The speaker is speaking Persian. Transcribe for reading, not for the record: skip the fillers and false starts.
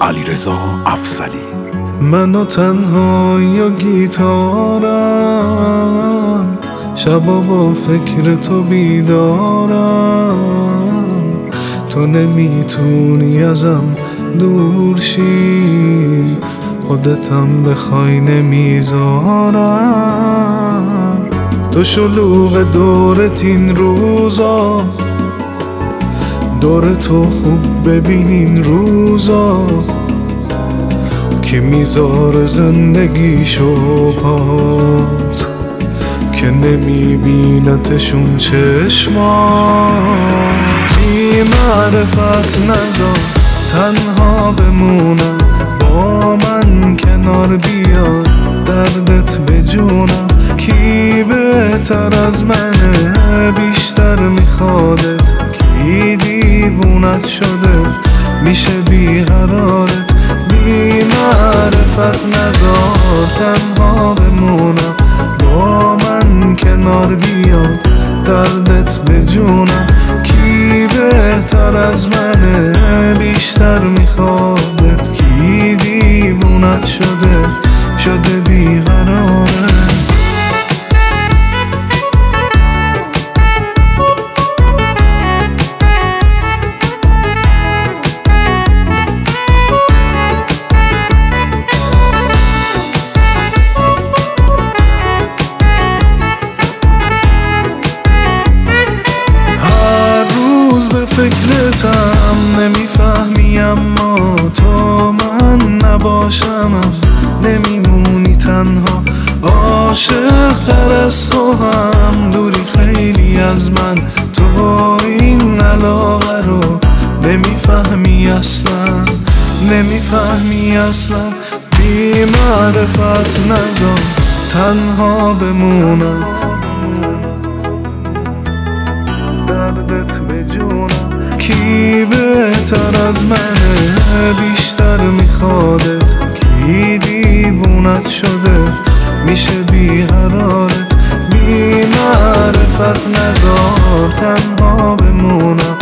علیرضا افضلی. منو تنهایی و گیتارم، شبا با فکر تو بیدارم. تو نمیتونی ازم دور شی، خودتم بخوای نمیذارم. تو شلوغ دورت این روزا، دور تو خوب ببینین روزا، که میذاره زندگیشو پات، که نمیبینتشون چشمات. بی معرفت نذار تنها بمونم، با من کنار بیا دردت به جونم. کی بهتر از منه بیشتر میخوادت، کی دیوونت شده میشه بیقرارت. بی معرفت نذار تنها بمونم، با من کنار بیا دردت به جونم. کی بهتر از منه بیشتر میخوادت، کی دیوونت شده بیقرارت. فکرتم نمیفهمی، اما تو من نباشم نمیمونی تنها. عاشق تر از تو هم دوری خیلی از من، تو این علاقه رو نمیفهمی اصلا. بی معرفت نذار تنها بمونم، دردت به جونم. کی بهتر از منه بیشتر میخوادت، کی دیوونت شده میشه بیقرارت. بی معرفت نذار تنها بمونم،